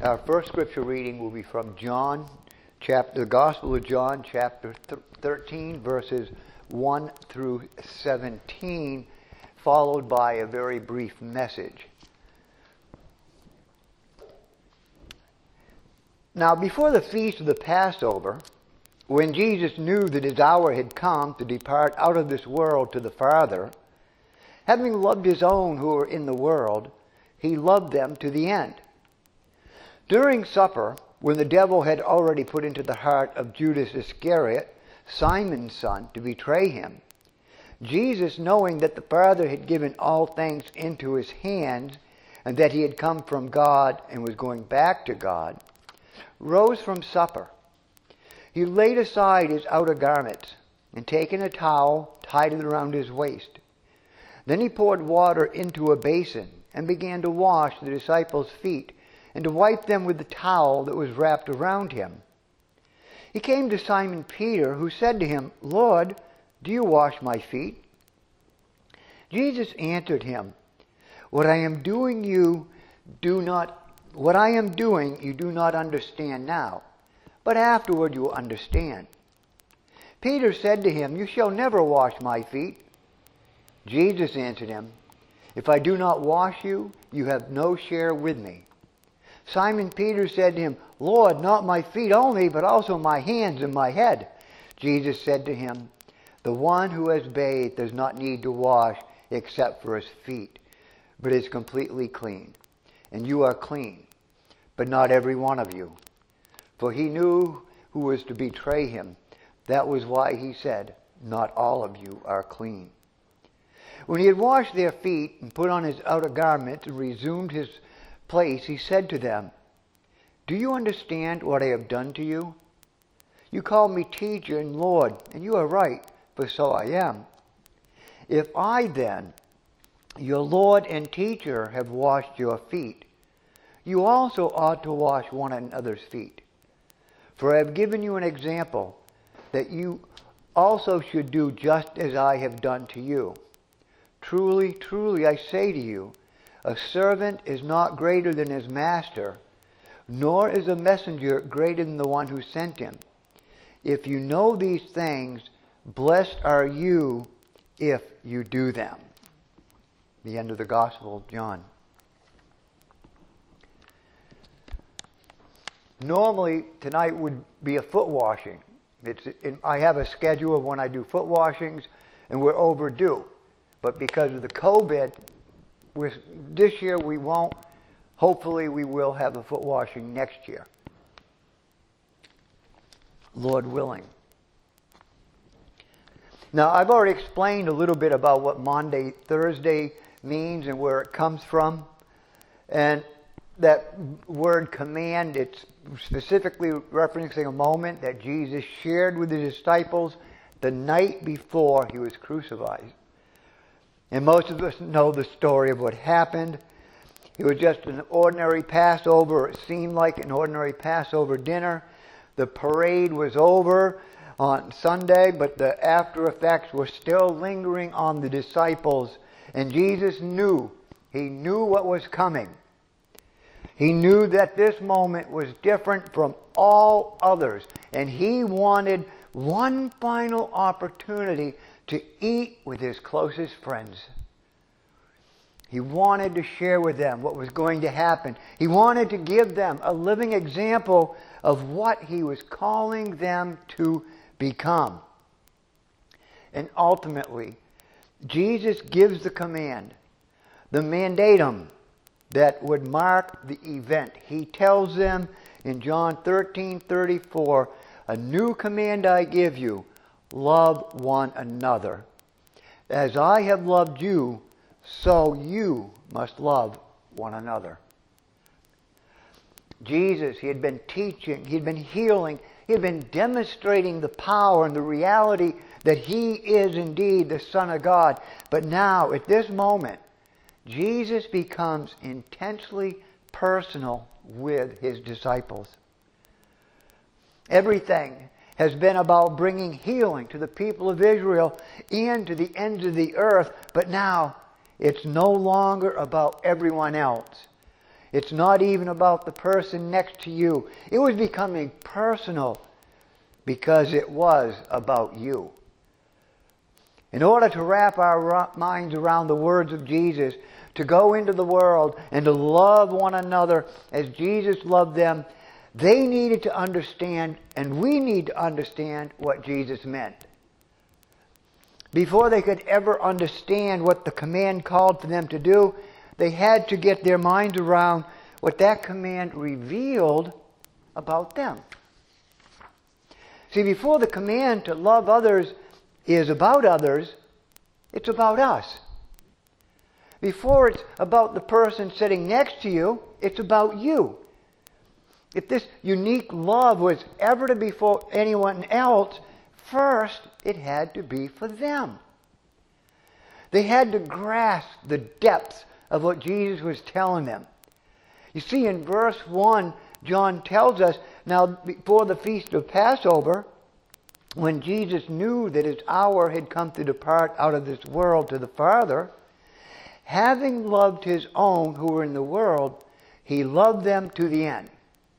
Our first scripture reading will be from the Gospel of John, chapter 13, verses 1 through 17, followed by a very brief message. Now, before the feast of the Passover, when Jesus knew that his hour had come to depart out of this world to the Father, having loved his own who were in the world, he loved them to the end. During supper, when the devil had already put into the heart of Judas Iscariot, Simon's son, to betray him, Jesus, knowing that the Father had given all things into his hands, and that he had come from God and was going back to God, rose from supper. He laid aside his outer garments, and taking a towel, tied it around his waist. Then he poured water into a basin, and began to wash the disciples' feet, and to wipe them with the towel that was wrapped around him. He came to Simon Peter, who said to him, "Lord, do you wash my feet?" Jesus answered him, What I am doing you do not understand now, but afterward you will understand. Peter said to him, "You shall never wash my feet." Jesus answered him, "If I do not wash you, you have no share with me." Simon Peter said to him, "Lord, not my feet only, but also my hands and my head." Jesus said to him, "The one who has bathed does not need to wash except for his feet, but is completely clean. And you are clean, but not every one of you." For he knew who was to betray him. That was why he said, "Not all of you are clean." When he had washed their feet and put on his outer garments and resumed his place, he said to them, "Do you understand what I have done to you? You call me teacher and Lord, and you are right, for so I am. If I then, your Lord and teacher, have washed your feet, you also ought to wash one another's feet. For I have given you an example, that you also should do just as I have done to you. Truly, truly, I say to you, a servant is not greater than his master, nor is a messenger greater than the one who sent him. If you know these things, blessed are you if you do them." The end of the Gospel of John. Normally, tonight would be a foot washing. I have a schedule of when I do foot washings, and we're overdue. But because of the COVID, this year we won't. Hopefully we will have a foot washing next year, Lord willing. Now, I've already explained a little bit about what Maundy Thursday means and where it comes from. And that word command, it's specifically referencing a moment that Jesus shared with his disciples the night before he was crucified. And most of us know the story of what happened. It was just an ordinary Passover. It seemed like an ordinary Passover dinner. The parade was over on Sunday, but the after effects were still lingering on the disciples. And Jesus knew. He knew what was coming. He knew that this moment was different from all others. And he wanted one final opportunity to eat with his closest friends. He wanted to share with them what was going to happen. He wanted to give them a living example of what he was calling them to become. And ultimately, Jesus gives the command, the mandatum, that would mark the event. He tells them in John 13:34, "A new command I give you, love one another. As I have loved you, so you must love one another." Jesus, he had been teaching, he had been healing, he had been demonstrating the power and the reality that he is indeed the Son of God. But now, at this moment, Jesus becomes intensely personal with his disciples. Everything has been about bringing healing to the people of Israel and to the ends of the earth, but now it's no longer about everyone else. It's not even about the person next to you. It was becoming personal because it was about you. In order to wrap our minds around the words of Jesus, to go into the world and to love one another as Jesus loved them, they needed to understand, and we need to understand, what Jesus meant. Before they could ever understand what the command called for them to do, they had to get their minds around what that command revealed about them. See, before the command to love others is about others, it's about us. Before it's about the person sitting next to you, it's about you. If this unique love was ever to be for anyone else, first it had to be for them. They had to grasp the depth of what Jesus was telling them. You see, in verse 1, John tells us, now before the feast of Passover, when Jesus knew that his hour had come to depart out of this world to the Father, having loved his own who were in the world, he loved them to the end.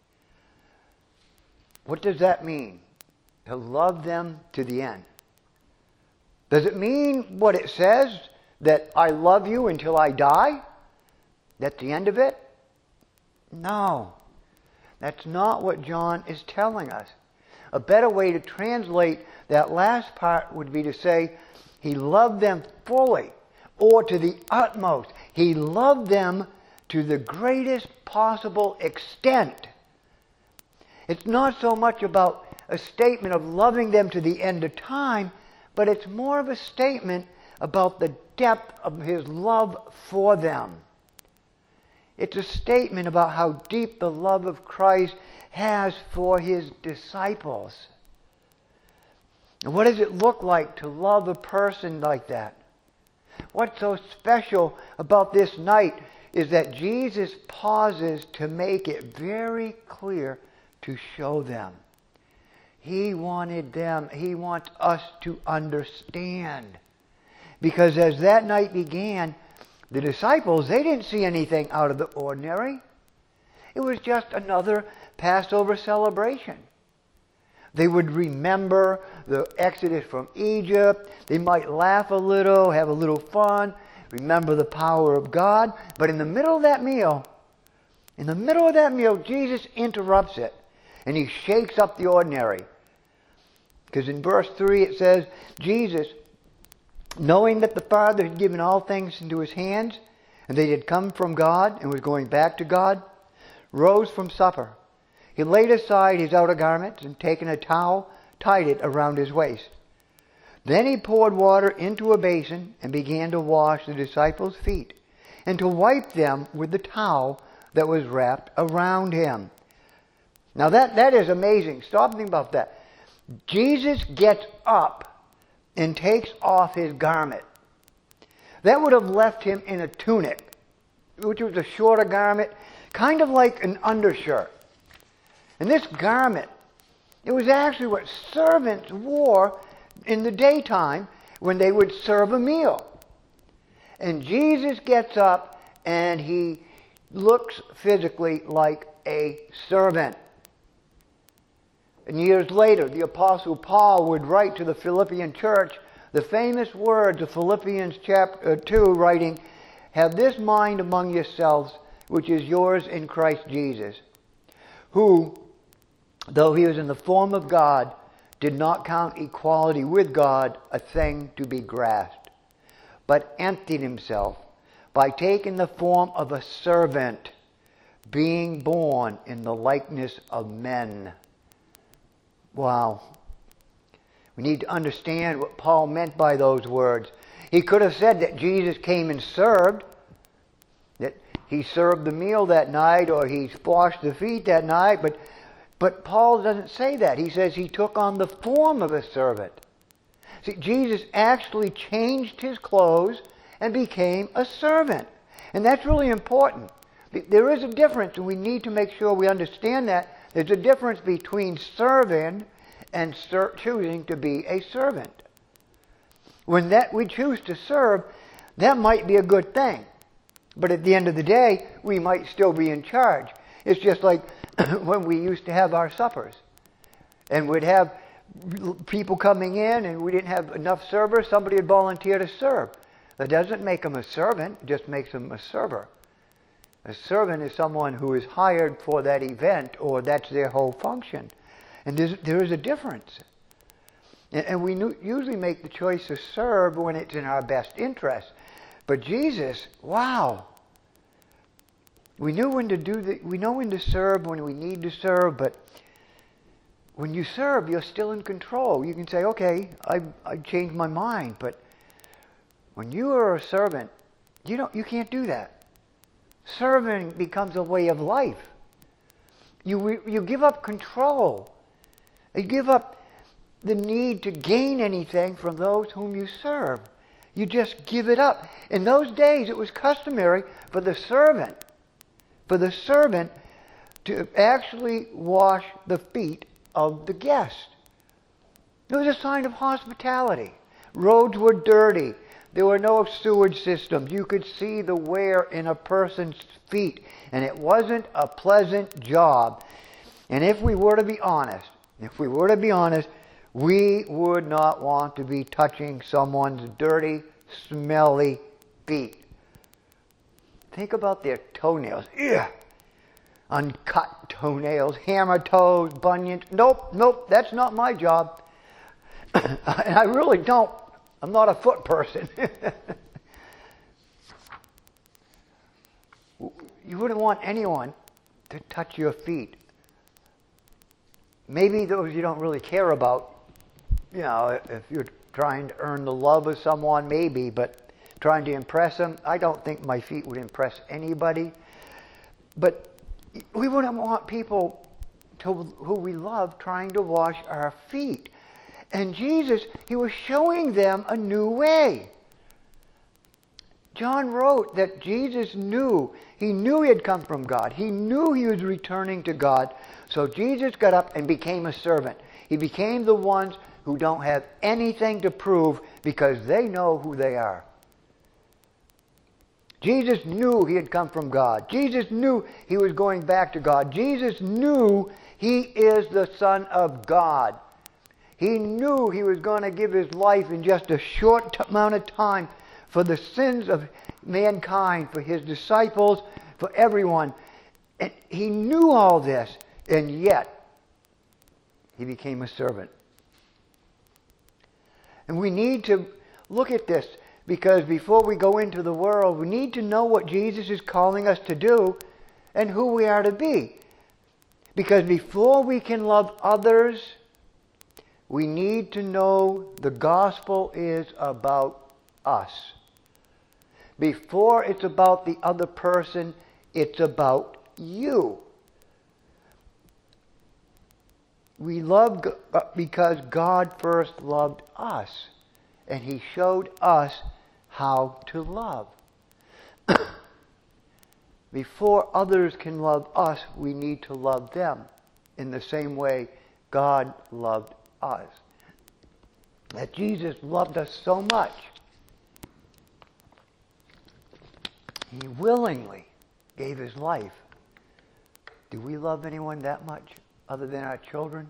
What does that mean? To love them to the end. Does it mean what it says, that I love you until I die? That's the end of it? No. That's not what John is telling us. A better way to translate that last part would be to say, he loved them fully, or to the utmost. He loved them to the greatest possible extent. It's not so much about a statement of loving them to the end of time, but it's more of a statement about the depth of his love for them. It's a statement about how deep the love of Christ has for his disciples. And what does it look like to love a person like that? What's so special about this night is that Jesus pauses to make it very clear to show them. He wants us to understand. Because as that night began, the disciples, they didn't see anything out of the ordinary. It was just another Passover celebration. They would remember the Exodus from Egypt. They might laugh a little, have a little fun, remember the power of God. But in the middle of that meal, Jesus interrupts it. And he shakes up the ordinary. Because in verse 3 it says, Jesus, knowing that the Father had given all things into his hands, and they had come from God and was going back to God, rose from supper. He laid aside his outer garments and taking a towel, tied it around his waist. Then he poured water into a basin and began to wash the disciples' feet and to wipe them with the towel that was wrapped around him. Now that is amazing. Stop and think about that. Jesus gets up and takes off his garment. That would have left him in a tunic, which was a shorter garment, kind of like an undershirt. And this garment, it was actually what servants wore in the daytime when they would serve a meal. And Jesus gets up and he looks physically like a servant. And years later, the Apostle Paul would write to the Philippian church the famous words of Philippians chapter 2, writing, "Have this mind among yourselves, which is yours in Christ Jesus, who, though he was in the form of God, did not count equality with God a thing to be grasped, but emptied himself by taking the form of a servant, being born in the likeness of men." Wow. We need to understand what Paul meant by those words. He could have said that Jesus came and served, that he served the meal that night or he washed the feet that night, but Paul doesn't say that. He says he took on the form of a servant. See, Jesus actually changed his clothes and became a servant. And that's really important. There is a difference, and we need to make sure we understand that. There's a difference between serving and choosing to be a servant. When we choose to serve, that might be a good thing. But at the end of the day, we might still be in charge. It's just like when we used to have our suppers. And we'd have people coming in and we didn't have enough servers, somebody would volunteer to serve. That doesn't make them a servant, it just makes them a server. A servant is someone who is hired for that event, or that's their whole function. And there is a difference. And we usually make the choice to serve when it's in our best interest. But Jesus, wow. We know when to serve when we need to serve, but when you serve, you're still in control. You can say, okay, I changed my mind, but when you are a servant, you can't do that. Serving becomes a way of life. You give up control. You give up the need to gain anything from those whom you serve. You just give it up. In those days, it was customary for the servant to actually wash the feet of the guest. It was a sign of hospitality. Roads were dirty. There were no sewage systems. You could see the wear in a person's feet, and it wasn't a pleasant job. And if we were to be honest, we would not want to be touching someone's dirty, smelly feet. Think about their toenails. Ugh. Uncut toenails, hammer toes, bunions. Nope, that's not my job. And I really don't. I'm not a foot person. You wouldn't want anyone to touch your feet. Maybe those you don't really care about. If you're trying to earn the love of someone, maybe, but trying to impress them, I don't think my feet would impress anybody. But we wouldn't want people who we love trying to wash our feet. And Jesus, he was showing them a new way. John wrote that Jesus knew he had come from God. He knew he was returning to God. So Jesus got up and became a servant. He became the ones who don't have anything to prove because they know who they are. Jesus knew he had come from God. Jesus knew he was going back to God. Jesus knew he is the Son of God. He knew he was going to give his life in just a short amount of time for the sins of mankind, for his disciples, for everyone. And he knew all this, and yet he became a servant. And we need to look at this, because before we go into the world, we need to know what Jesus is calling us to do and who we are to be. Because before we can love others, we need to know the gospel is about us. Before it's about the other person, it's about you. We love because God first loved us, and he showed us how to love. Before others can love us, we need to love them in the same way God loved us. That Jesus loved us so much, he willingly gave his life. Do we love anyone that much other than our children?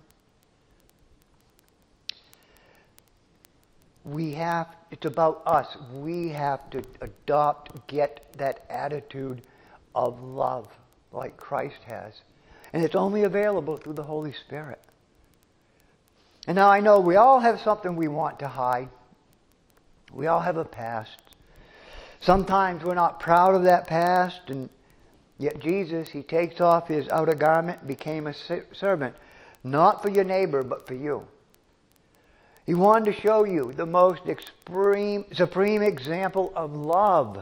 It's about us. We have to get that attitude of love like Christ has. And it's only available through the Holy Spirit. And now I know we all have something we want to hide. We all have a past. Sometimes we're not proud of that past, and yet Jesus, he takes off his outer garment and became a servant, not for your neighbor, but for you. He wanted to show you the most supreme example of love.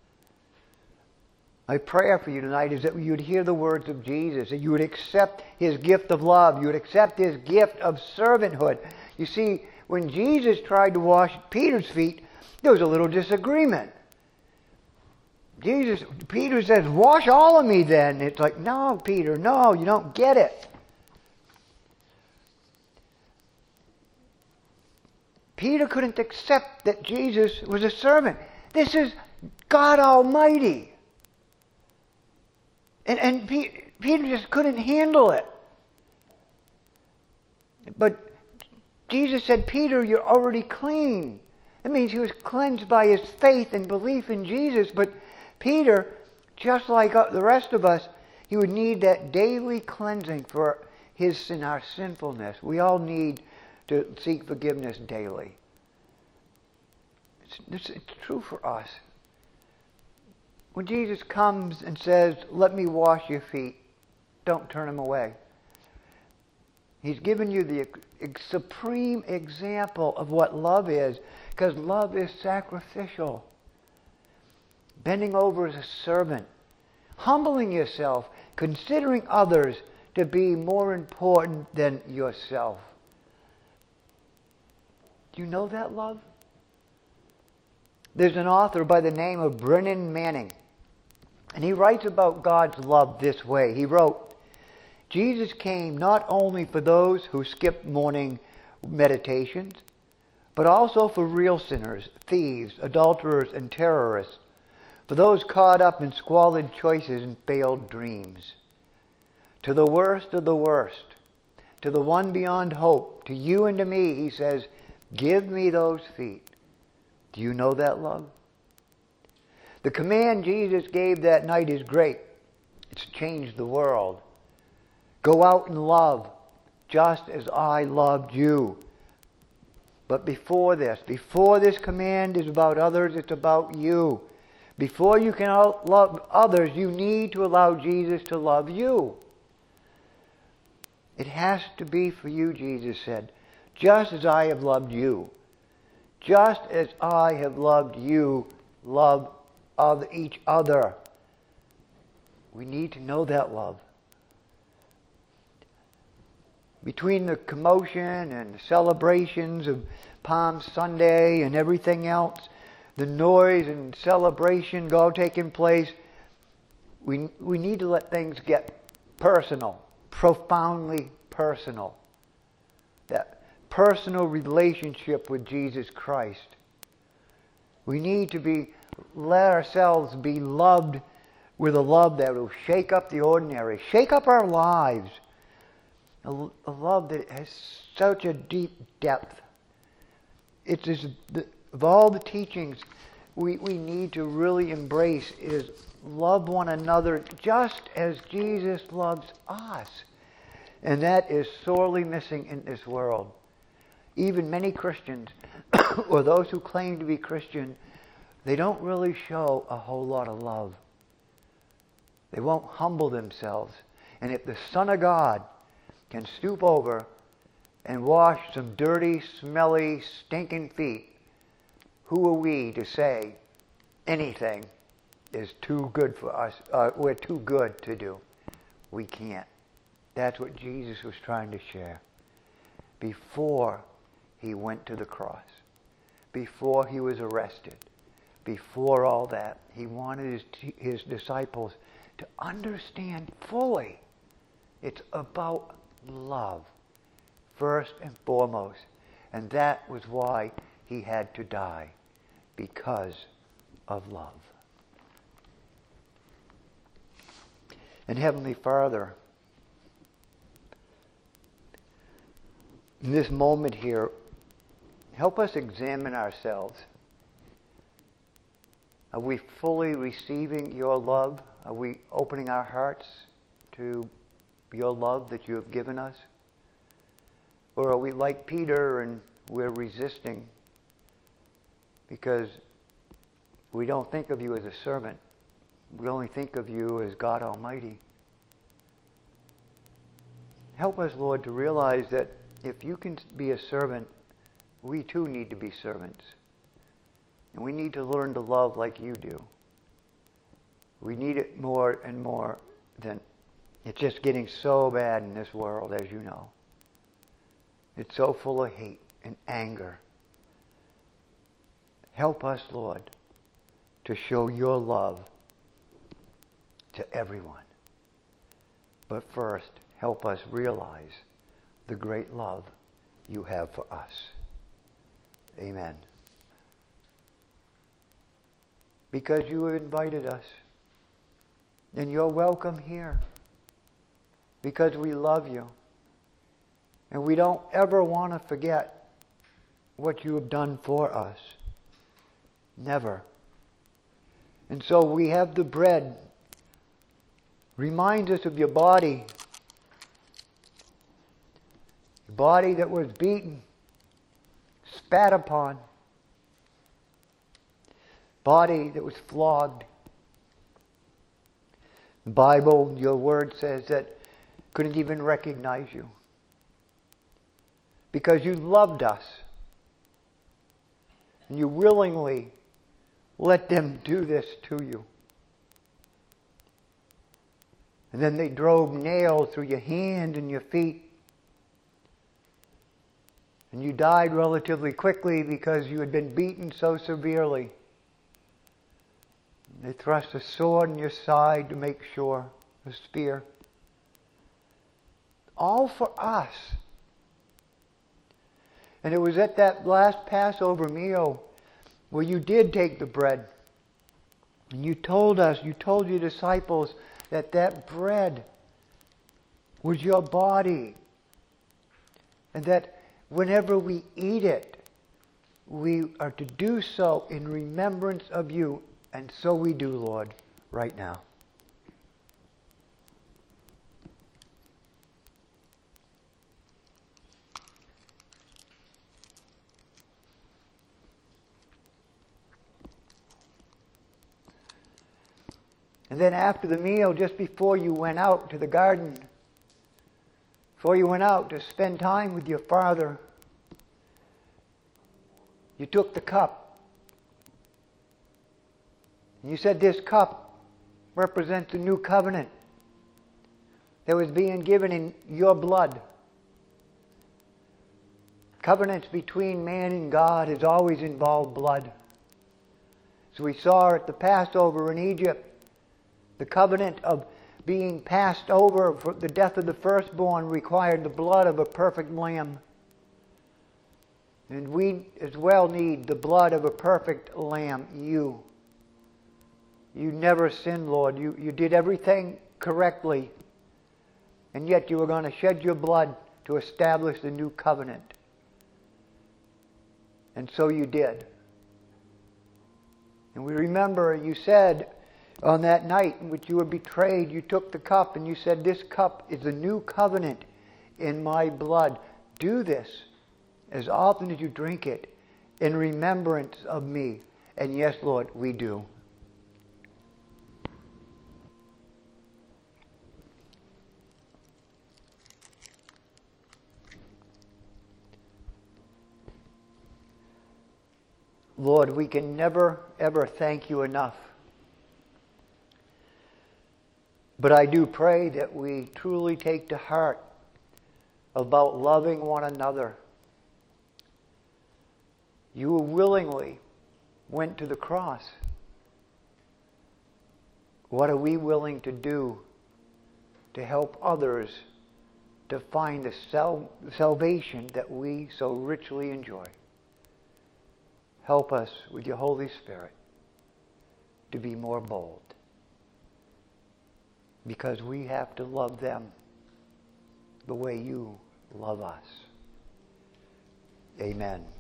My prayer for you tonight is that you would hear the words of Jesus, that you would accept his gift of love, you would accept his gift of servanthood. You see, when Jesus tried to wash Peter's feet, there was a little disagreement. Peter says, wash all of me then. It's like, no, Peter, no, you don't get it. Peter couldn't accept that Jesus was a servant. This is God Almighty. And Peter just couldn't handle it. But Jesus said, Peter, you're already clean. That means he was cleansed by his faith and belief in Jesus. But Peter, just like the rest of us, he would need that daily cleansing for his sin, our sinfulness. We all need to seek forgiveness daily. It's true for us. When Jesus comes and says, let me wash your feet, don't turn him away. He's given you the supreme example of what love is, because love is sacrificial. Bending over as a servant, humbling yourself, considering others to be more important than yourself. Do you know that love? There's an author by the name of Brennan Manning, and he writes about God's love this way. He wrote, Jesus came not only for those who skipped morning meditations, but also for real sinners, thieves, adulterers, and terrorists, for those caught up in squalid choices and failed dreams. To the worst of the worst, to the one beyond hope, to you and to me, he says, give me those feet. Do you know that love? The command Jesus gave that night is great. It's changed the world. Go out and love, just as I loved you. But before this command is about others, it's about you. Before you can love others, you need to allow Jesus to love you. It has to be for you, Jesus said, just as I have loved you. Just as I have loved you, love of each other. We need to know that love. Between the commotion and the celebrations of Palm Sunday and everything else, the noise and celebration all taking place, we need to let things get personal, profoundly personal. That personal relationship with Jesus Christ. We need to let ourselves be loved with a love that will shake up the ordinary, shake up our lives. A love that has such a deep depth. It is of all the teachings we need to really embrace is love one another just as Jesus loves us. And that is sorely missing in this world. Even many Christians, or those who claim to be Christian, they don't really show a whole lot of love. They won't humble themselves. And if the Son of God can stoop over and wash some dirty, smelly, stinking feet, who are we to say anything is too good for us, we're too good to do? We can't. That's what Jesus was trying to share. Before he went to the cross, before he was arrested, before all that, he wanted his disciples to understand fully it's about love, first and foremost. And that was why he had to die, because of love. And Heavenly Father, in this moment here, help us examine ourselves. Are we fully receiving your love? Are we opening our hearts to your love that you have given us? Or are we like Peter and we're resisting because we don't think of you as a servant. We only think of you as God Almighty. Help us, Lord, to realize that if you can be a servant, we too need to be servants. And we need to learn to love like you do. We need it more and more than it's just getting so bad in this world, as you know. It's so full of hate and anger. Help us, Lord, to show your love to everyone. But first, help us realize the great love you have for us. Amen. Because you have invited us. then you're welcome here. Because we love you. And we don't ever want to forget what you have done for us. Never. And so we have the bread. Reminds us of your body. Your body that was beaten, spat upon. Body that was flogged. The Bible, your word says that couldn't even recognize you. Because you loved us. And you willingly let them do this to you. And then they drove nails through your hand and your feet. And you died relatively quickly because you had been beaten so severely. They thrust a sword in your side to make sure, a spear. All for us. And it was at that last Passover meal where you did take the bread. And you told your disciples that that bread was your body. And that whenever we eat it, we are to do so in remembrance of you. And so we do, Lord, right now. And then after the meal, just before you went out to the garden, before you went out to spend time with your Father, you took the cup. And you said this cup represents the new covenant that was being given in your blood. Covenants between man and God has always involved blood. So we saw at the Passover in Egypt, the covenant of being passed over for the death of the firstborn required the blood of a perfect lamb. And we as well need the blood of a perfect lamb, you. You never sinned, Lord. You did everything correctly. And yet you were going to shed your blood to establish the new covenant. And so you did. And we remember you said on that night in which you were betrayed, you took the cup and you said, this cup is the new covenant in my blood. Do this as often as you drink it in remembrance of me. And yes, Lord, we do. Lord, we can never, ever thank you enough. But I do pray that we truly take to heart about loving one another. You willingly went to the cross. What are we willing to do to help others to find the salvation that we so richly enjoy? Help us with your Holy Spirit to be more bold. Because we have to love them the way you love us. Amen.